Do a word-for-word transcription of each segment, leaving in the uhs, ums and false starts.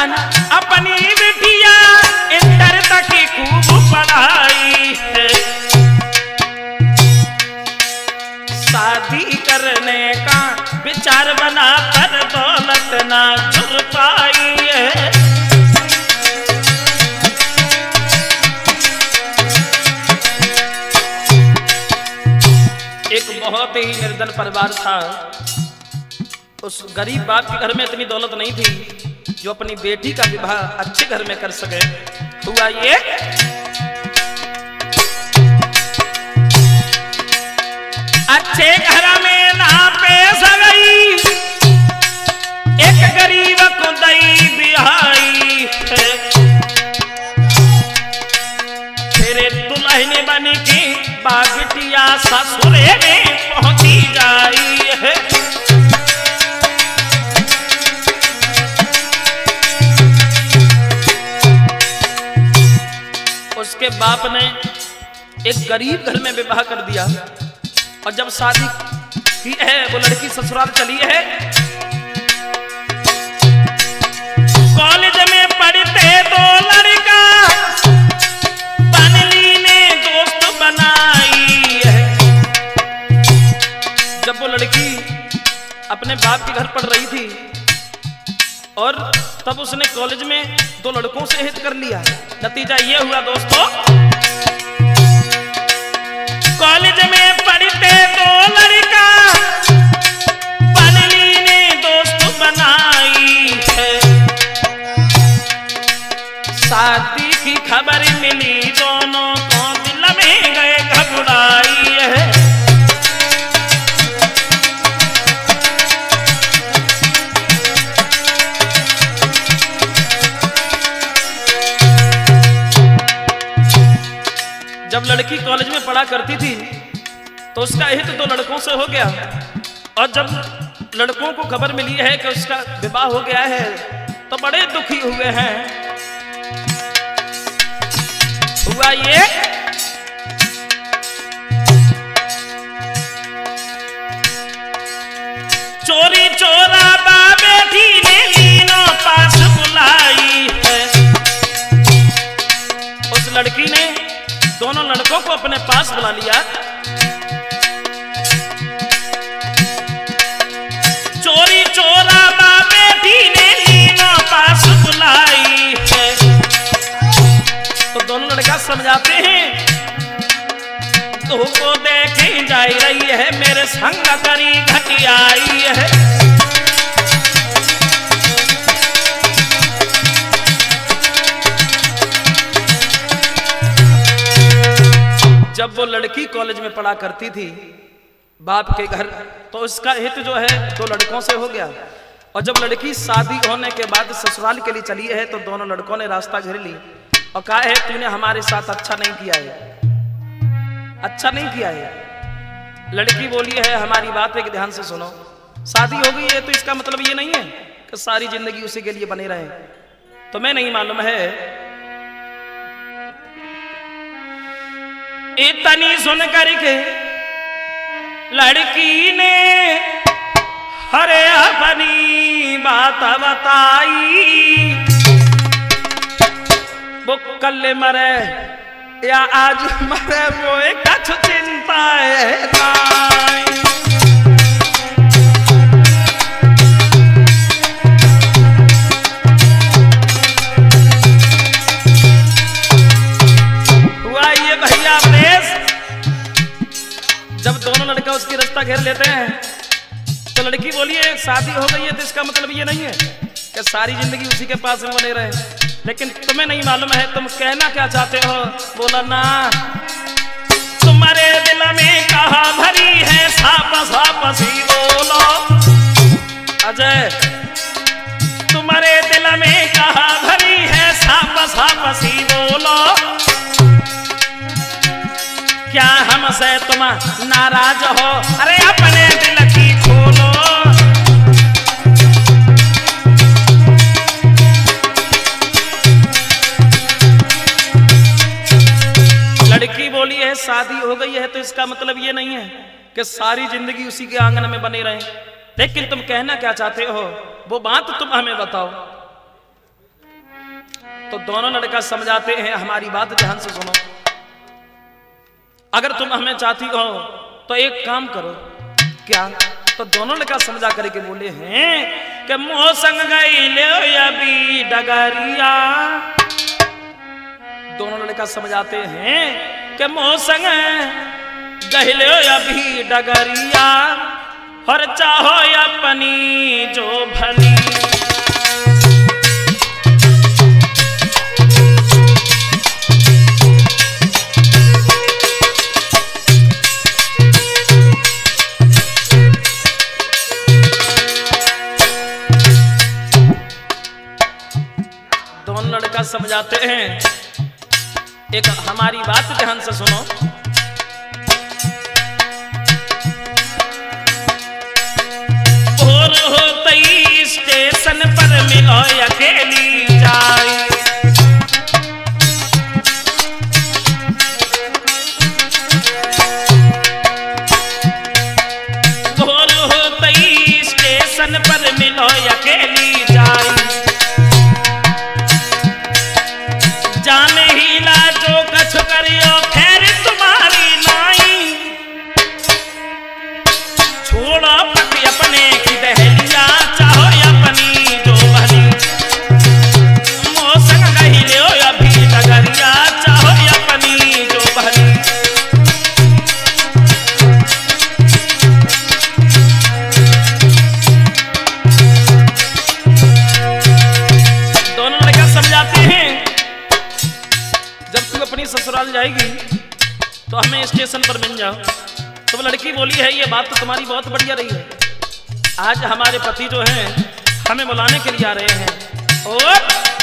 जान अपनी बिटिया इंटर तक खूब पढ़ाई है, शादी करने का विचार बना पर दौलत ना जुड़ पाई है। एक बहुत ही निर्धन परिवार था। उस गरीब बाप के घर में इतनी दौलत नहीं थी जो अपनी बेटी का विवाह अच्छे घर में कर सके। हुआ ये अच्छे घर में ना पेश गई, एक गरीब को दई बिहाई है, तेरे दुल्हन बन की बागटिया ससुरे में पहुंची जाई है। उसके बाप ने एक गरीब घर में विवाह कर दिया और जब शादी की है वो लड़की ससुराल चली है। कॉलेज में पढ़ते दो लड़का बनली ने दोस्त बनाई है। जब वो लड़की अपने बाप के घर पढ़ रही थी और तब उसने कॉलेज में दो लड़कों से हित कर लिया। नतीजा ये हुआ दोस्तों, कॉलेज में पढ़ते दो लड़का बनली ने दोस्त बनाई है, शादी की खबर मिली दोनों को दिल में गए घबराई है। जब लड़की कॉलेज में पढ़ा करती थी तो उसका हित दो लड़कों से हो गया और जब लड़कों को खबर मिली है कि उसका विवाह हो गया है तो बड़े दुखी हुए हैं। हुआ ये चोरी चोरा बेटी ने लीनो पास बुलाई है। उस लड़की ने दोनों लड़कों को अपने पास बुला लिया। चोरी चोरा बेटी ने लीनो पास बुलाई है। तो दोनों लड़का समझाते हैं तो को देखे जा रही है मेरे संग करी घटियाई है। जब वो लड़की कॉलेज में पढ़ा करती थी बाप के घर तो उसका हित जो है दो लड़कों से हो गया और जब लड़की शादी होने के बाद ससुराल के लिए चली है तो दोनों लड़कों ने रास्ता घेर ली और कहा है तूने हमारे साथ अच्छा नहीं किया है, अच्छा नहीं किया है। लड़की बोली है हमारी बात एक ध्यान से सुनो, शादी हो गई है तो इसका मतलब ये नहीं है कि सारी जिंदगी उसी के लिए बने रहे। तुम्हें नहीं मालूम है इतनी सुन करके लड़की ने हरे अपनी बात बताई। वो कल मरे या आज मरे वो एक कछु चिंता है नाई। हुआ ये भैया प्रेस जब दोनों लड़का उसकी रास्ता घेर लेते हैं तो लड़की बोली है शादी हो गई है तो इसका मतलब ये नहीं है कि सारी जिंदगी उसी के पास में बने रहे, लेकिन तुम्हें नहीं मालूम है तुम कहना क्या चाहते हो। बोला ना तुम्हारे दिल में कहा भरी है साप साप सी बोलो। अजय तुम्हारे दिल में कहा भरी है साप साप सी बोलो। क्या हमसे तुम नाराज हो? अरे अपने दिल की खोलो। लड़की बोली है शादी हो गई है तो इसका मतलब ये नहीं है कि सारी जिंदगी उसी के आंगन में बने रहे, लेकिन तुम कहना क्या चाहते हो वो बात तुम हमें बताओ। तो दोनों लड़का समझाते हैं हमारी बात ध्यान से सुनो, अगर तुम हमें चाहती हो तो एक काम करो। क्या? तो दोनों लड़का समझा करके बोले हैं कि मोह संग गई ले अभी डगरिया। दोनों लड़का समझाते हैं कि मोह संग गई ले अभी डगरिया, और चाहो अपनी जो भली। दोनों लड़का समझाते हैं, एक हमारी बात ध्यान से सुनो। भोर होते ही स्टेशन पर मिलो अकेली जाए, भोर होते ही स्टेशन पर मिलो अकेली जाए, जाने ही ला जो कछ करियो खैर तुम्हारी नाई, छोड़ो पति अपने की दहलिया, चाहो अपनी जो भली। मोह संग गही लियो अभी डगरिया, चाहो अपनी जो भली। दोनों लड़का समझाते हैं, जब तू अपनी ससुराल जाएगी तो हमें स्टेशन पर मिल जाओ। तो वो लड़की बोली है ये बात तो तुम्हारी बहुत बढ़िया रही है, आज हमारे पति जो हैं हमें बुलाने के लिए आ रहे हैं, और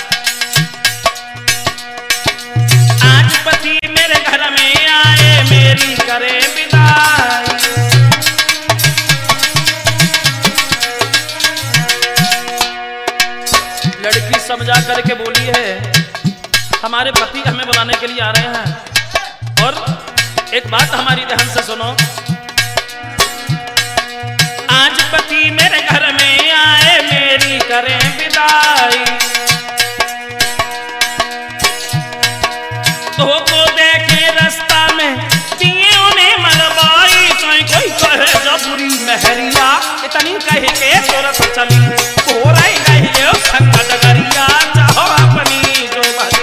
आज पति मेरे घर में आए मेरी करे विदाई। लड़की समझा करके बोली है हमारे पति हमें बुलाने के लिए आ रहे हैं, और एक बात हमारी ध्यान से सुनो। आज पति मेरे घर में आए मेरी करें विदाई, तो को देखे रास्ता में दिए उन्हें मरवाई, कोई कोई कहे जबुरी महरिया, इतनी कह के सूरत चली हो रही गई संग डगरिया, चाहो अपनी जो भली।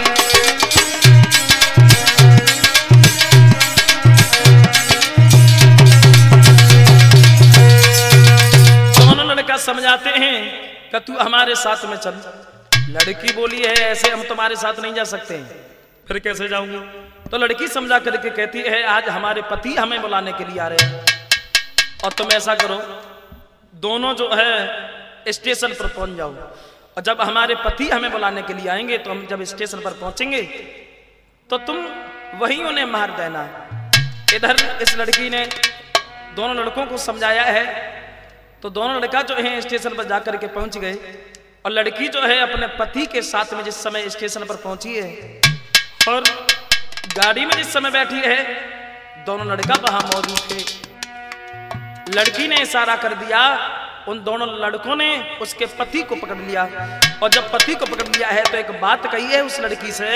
समझाते हैं कि तू हमारे साथ में चल। लड़की बोली है ऐसे हम तुम्हारे साथ नहीं जा सकते हैं। फिर कैसे जाऊंगी? तो लड़की समझा करके कहती है आज हमारे पति हमें बुलाने के लिए आ रहे हैं, और तुम ऐसा करो दोनों जो है स्टेशन पर पहुंच जाओ, और जब हमारे पति हमें बुलाने के लिए आएंगे तो हम जब स्टेशन पर पहुंचेंगे तो तुम वहीं उन्हें मार देना। इधर इस लड़की ने दोनों लड़कों को समझाया है, तो दोनों लड़का जो है स्टेशन पर जाकर के पहुंच गए, और लड़की जो है अपने पति के साथ में जिस समय स्टेशन पर पहुंची है और गाड़ी में जिस समय बैठी है, दोनों लड़का वहां मौजूद थे। लड़की ने इशारा कर दिया, उन दोनों लड़कों ने उसके पति को पकड़ लिया, और जब पति को पकड़ लिया है तो एक बात कही है उस लड़की से,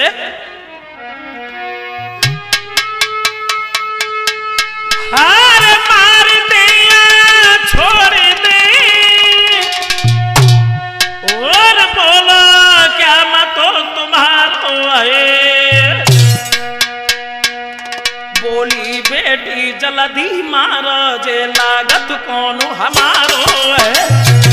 हार मार दे छोड़ दे, और बोलो क्या मतो तुम्हारो है। बोली बेटी जल्दी मारो जे लागत कौन हमारो है।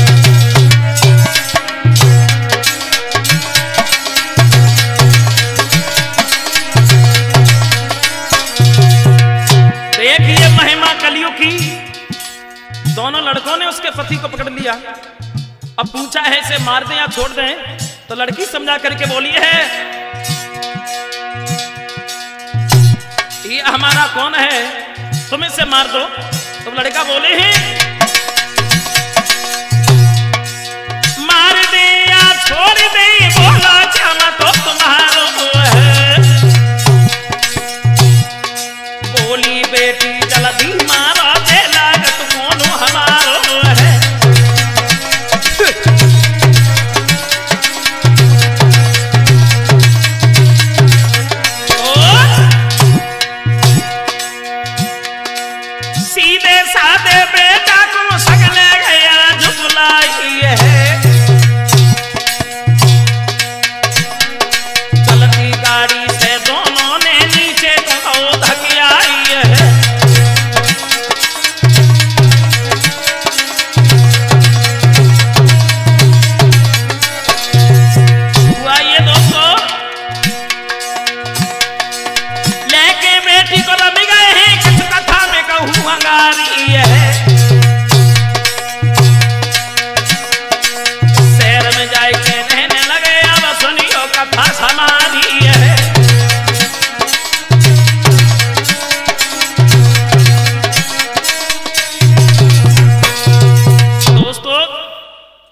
देखिए महिमा कलियुग की, दोनों लड़कों ने उसके पति को पकड़ लिया। अब पूछा है इसे मार दें या छोड़ दें, तो लड़की समझा करके बोली है ये हमारा कौन है, तुम इसे मार दो। तो लड़का बोले हैं मार दे या छोड़ दे, बोला क्या मत तो तुम्हारो है। बोली बेटी जल्दी मारो दे लागत कौन हमारो है।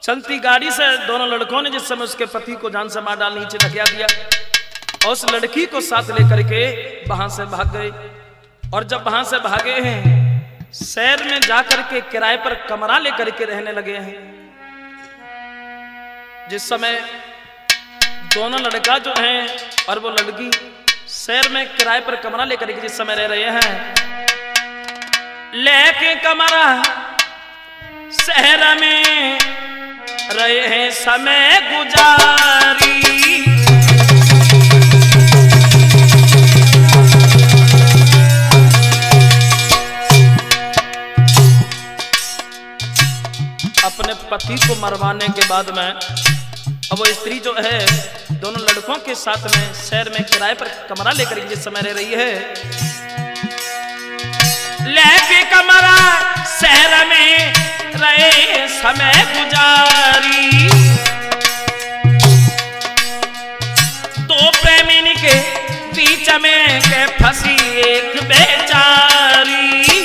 चलती गाड़ी से दोनों लड़कों ने जिस समय उसके पति को जान से मार डाल नीचे ढकेला दिया और उस लड़की को साथ लेकर के वहां से भाग गए। और जब वहां से भागे हैं शहर में जाकर के किराए पर कमरा लेकर के रहने लगे हैं। जिस समय दोनों लड़का जो है और वो लड़की शहर में किराए पर कमरा लेकर के जिस समय रह रहे हैं, लेके कमरा शहर में रहे हैं समय गुजारी। अपने पति को मरवाने के बाद में अब वो स्त्री जो है दोनों लड़कों के साथ में शहर में किराए पर कमरा लेकर जिस समय रह रही है, लेके कमरा शहर में रहे समय गुजारी। दो प्रेमिनी के बीच में के फंसी एक बेचारी।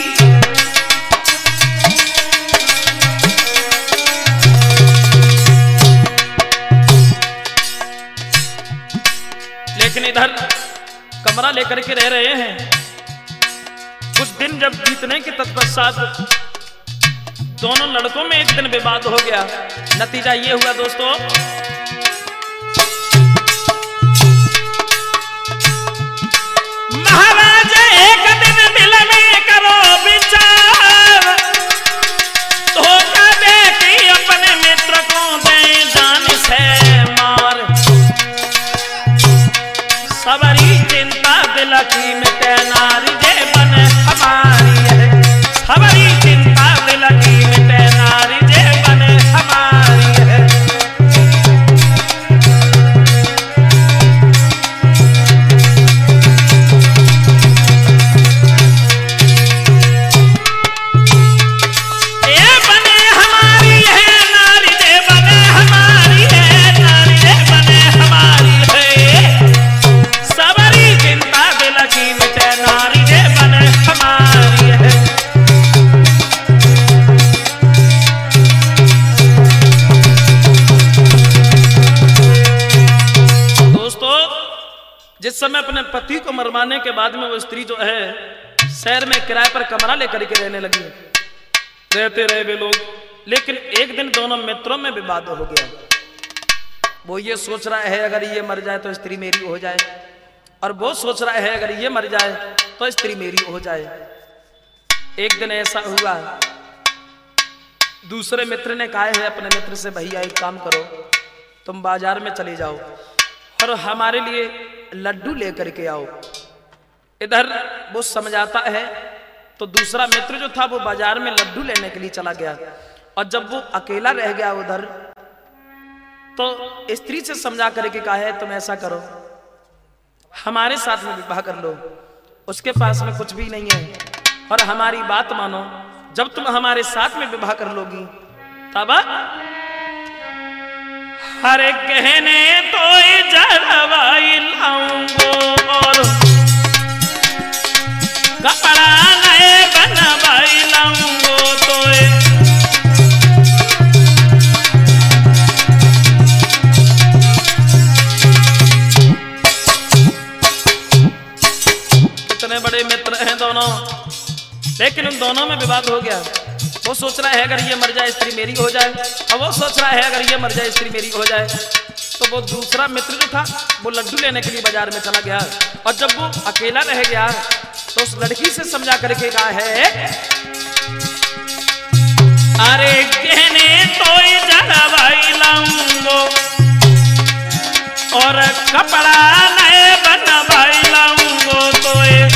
लेकिन इधर कमरा लेकर के रह रहे हैं। कुछ दिन जब बीतने के तत्पश्चात दोनों लड़कों में एक दिन विवाद हो गया। नतीजा ये हुआ दोस्तों, महाराज एक दिन दिल में करो विचार, धोखा दे के अपने मित्र को दे जान से मार। सबरी चिंता दिल की मिटे नारी जे बने हमारी है। सबरी चिंता दिल की मिटे नारी जे बने हमारी है। ये बने हमारी है नारी जे बने हमारी है। नारी जे बने हमारी है। सबरी चिंता दिल की मिटे नारी जे बने हमारी है। दोस्तों जिस समय अपने पति को मरवाने के बाद में वो स्त्री जो है शहर में किराए पर कमरा लेकर के रहने लगी। रहते रहे वे लोग, लेकिन एक दिन दोनों मित्रों में विवाद हो गया। वो ये सोच रहा है अगर ये मर जाए तो स्त्री मेरी हो जाए, और वो सोच रहा है अगर ये मर जाए तो स्त्री मेरी हो जाए। एक दिन ऐसा हुआ, दूसरे मित्र ने कहा है अपने मित्र से, भैया एक काम करो, तुम बाजार में चले जाओ और हमारे लिए लड्डू लेकर के आओ। इधर वो समझाता है तो दूसरा मित्र जो था वो बाजार में लड्डू लेने के लिए चला गया। और जब वो अकेला रह गया उधर, तो स्त्री से समझा करके कहा है तुम ऐसा करो, हमारे साथ में विवाह कर लो, उसके पास में कुछ भी नहीं है, और हमारी बात मानो, जब तुम हमारे साथ में विवाह कर लोगी तब हर कहने तो जरवाई लाऊंगो और कपड़ा नए बनवाई लाऊंगो। तो कितने बड़े मित्र हैं दोनों, लेकिन उन दोनों में विवाद हो गया। वो सोच रहा है अगर ये मर जाए स्त्री मेरी हो जाए, और वो सोच रहा है अगर ये मर जाए स्त्री मेरी हो जाए। तो वो दूसरा मित्र जो था वो लड्डू लेने के लिए बाजार में चला गया, और जब वो अकेला रह गया तो उस लड़की से समझा करके कहा है, अरे कहने तो जलवाई लाऊंगो और कपड़ा नए बनवाई लाऊंगो। तो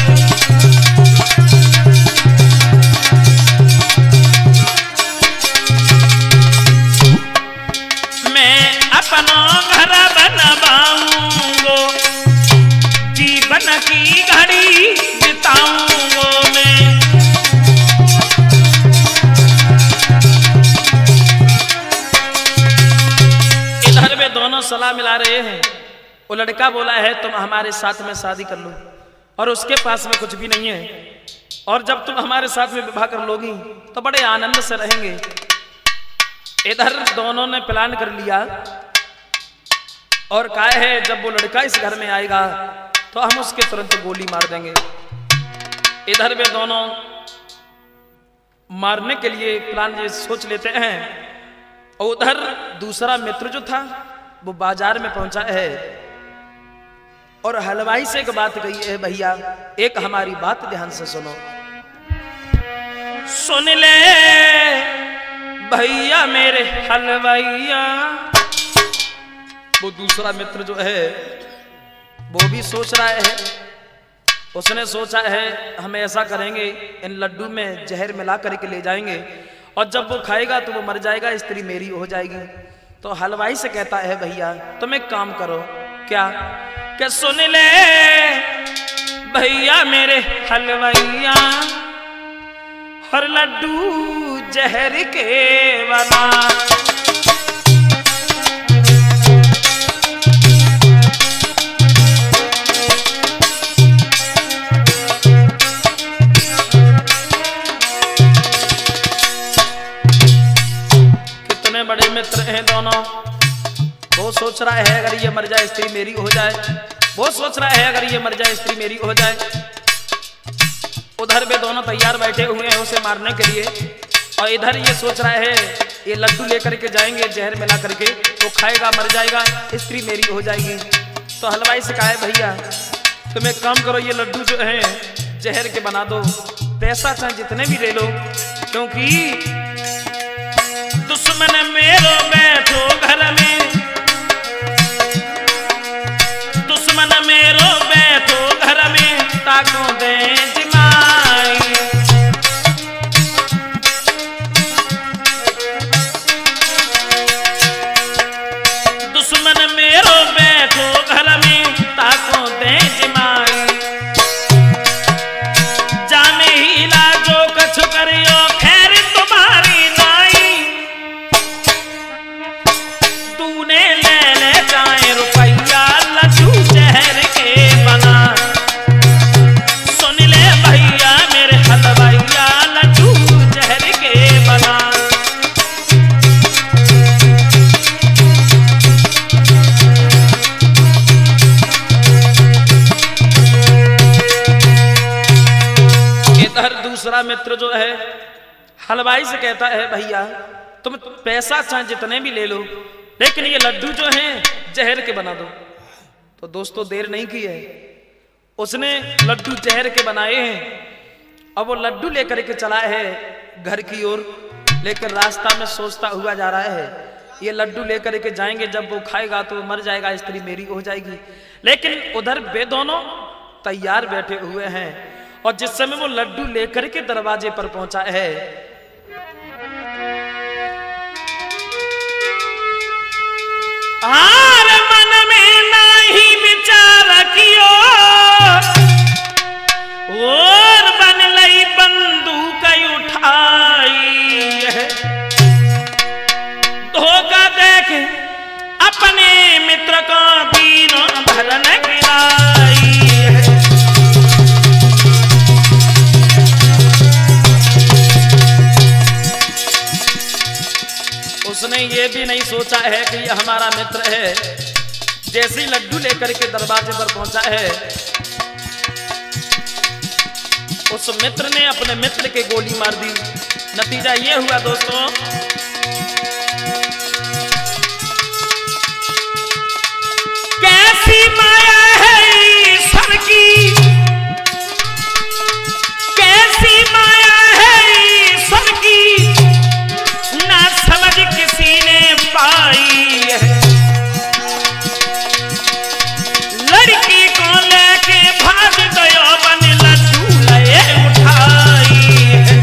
अपना घर बनवाऊंगो, जीवन की घड़ी बिताऊंगो मैं। इधर वे दोनों सलाह मिला रहे हैं। वो लड़का बोला है तुम हमारे साथ में शादी कर लो, और उसके पास में कुछ भी नहीं है, और जब तुम हमारे साथ में विवाह कर लोगी तो बड़े आनंद से रहेंगे। इधर दोनों ने प्लान कर लिया और कहा है जब वो लड़का इस घर में आएगा तो हम उसके तुरंत गोली मार देंगे। इधर वे दोनों मारने के लिए प्लान ये सोच लेते हैं और उधर दूसरा मित्र जो था वो बाजार में पहुंचा है और हलवाई से एक बात कही है, भैया एक हमारी बात ध्यान से सुनो। सुन ले भैया मेरे हलवाइया। वो दूसरा मित्र जो है वो भी सोच रहा है, उसने सोचा है हम ऐसा करेंगे इन लड्डू में जहर मिला करके ले जाएंगे और जब वो खाएगा तो वो मर जाएगा, स्त्री मेरी हो जाएगी। तो हलवाई से कहता है भैया तुम एक काम करो, क्या क्या सुन ले भैया मेरे हलवाइया, हर लड्डू जहर के बना। कितने बड़े मित्र हैं दोनों। वो सोच रहा है अगर ये मर जाए स्त्री मेरी हो जाए, वो सोच रहा है अगर ये मर जाए स्त्री मेरी हो जाए। उधर वे दोनों तैयार बैठे हुए हैं उसे मारने के लिए और इधर ये सोच रहा है ये लड्डू लेकर के जाएंगे जहर मिला करके, तो खाएगा मर जाएगा, स्त्री मेरी हो जाएगी। तो हलवाई से कहा है भैया तुम एक काम करो, ये लड्डू जो है जहर के बना दो, पैसा चाहे जितने भी ले लो, क्योंकि दुश्मन मेरो बैठो घर में, दुश्मन मेरो बैठो घर में, ताको दे मित्र जो है हलवाई से कहता है भैया तुम पैसा चाहे जितने भी ले लो, लेकिन ये लड्डू जो हैं जहर के बना दो। तो दोस्तों देर नहीं की है, उसने लड्डू जहर के बनाए हैं। अब वो लड्डू लेकर के चला है घर की ओर, लेकर रास्ता में सोचता हुआ जा रहा है ये लड्डू लेकर के जाएंगे, जब वो खाएगा तो मर जाएगा, स्त्री मेरी हो जाएगी। लेकिन उधर वे दोनों तैयार बैठे हुए हैं और जिस समय वो लड्डू लेकर के दरवाजे पर पहुंचा है आर मन में नाही विचार कियो, और बन लई बंदूक उठाई है, धोखा देख अपने मित्र का दीनों भरन गिराई है। उसने ये भी नहीं सोचा है कि ये हमारा मित्र है। जैसे ही लड्डू लेकर के दरवाजे पर पहुंचा है, उस मित्र ने अपने मित्र के गोली मार दी। नतीजा ये हुआ दोस्तों, कैसी माया है ईश्वर की, कैसी माया है ईश्वर की, ना समझ किसी ने पाई है। लड़की को लेके भाग गयो बन लड्डू ले उठाई है।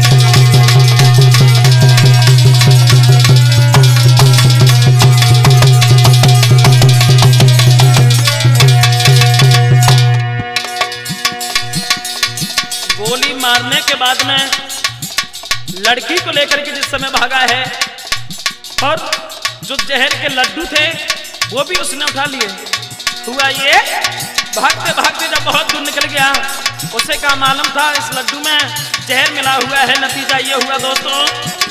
गोली मारने के बाद में लड़की को लेकर के जिस समय भागा है और जो जहर के लड्डू थे वो भी उसने उठा लिए। हुआ ये भागते भागते जब बहुत दूर निकल गया, उसे क्या मालूम था इस लड्डू में जहर मिला हुआ है। नतीजा ये हुआ दोस्तों,